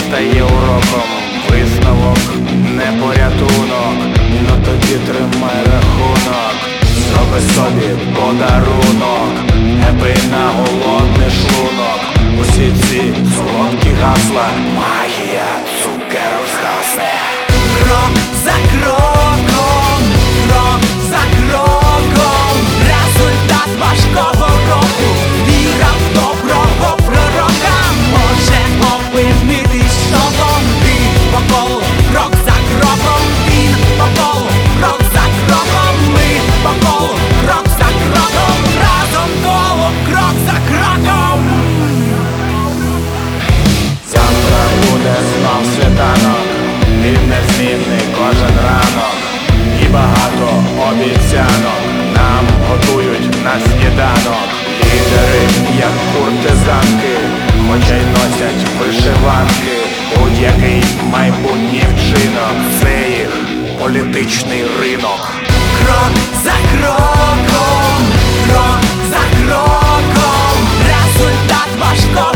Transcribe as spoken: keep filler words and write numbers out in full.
стає уроком, висновок не порятунок, но тоді тримай рахунок, зроби собі подарунок, гепи на голодний шлунок. Усі ці солодкі гасла, магія цукеру згасне. Крок за кроком, крок за кроком, результат важкого року, віра в доброго пророка може опинити шоком. Він по колу, крок за кроком, він по колу, крок за кроком, ми по колу, крок за кроком, разом коло, крок за кроком. Завтра буде знов світанок, він незмінний кожен ранок, і багато обіцянок нам готують на сніданок. Лідери, як куртизанки, хоча й носять вишиванки. Будь-який майбутній вчинок – це їх політичний ринок. Крок за кроком, крок за кроком, результат важкого